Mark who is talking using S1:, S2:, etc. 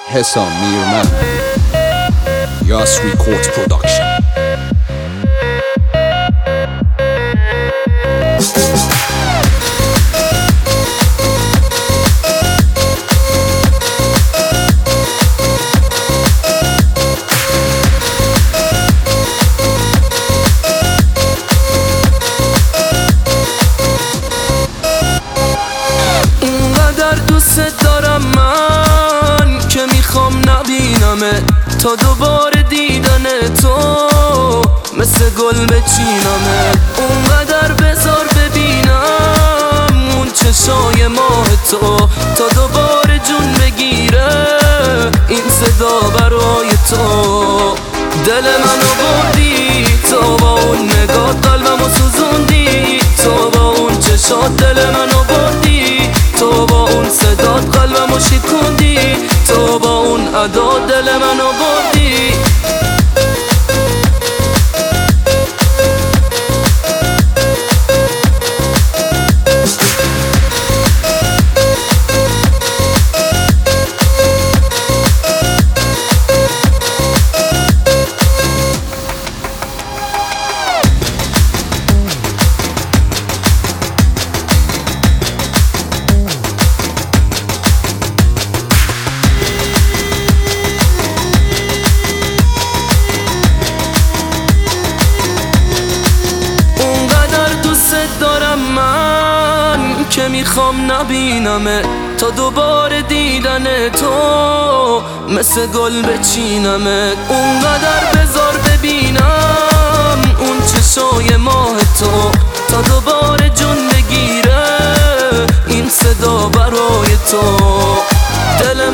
S1: حسام میرمن یاس ریکورد پروداکشن.
S2: دوست دارم من که میخوام نبینمه تا دوباره دیدن تو مثل گل بچینمه. اونقدر بذار ببینم اون چشای ماه تو تا دوباره جون بگیره این صدا برای تو. دل منو بردی تو با اون نگاه، قلبمو سوزوندی تو با اون چشات. دل منو بردی تو با اون صدات، قلبمو شکوندی تو با اون ادا. دل منو بردی دارم من که میخوام نبینمه تا دوباره دیدن تو مثل گل بچینمه. اونقدر بذار ببینم اون چشای ماه تو تا دوباره جون بگیره این صدا برای تو. دل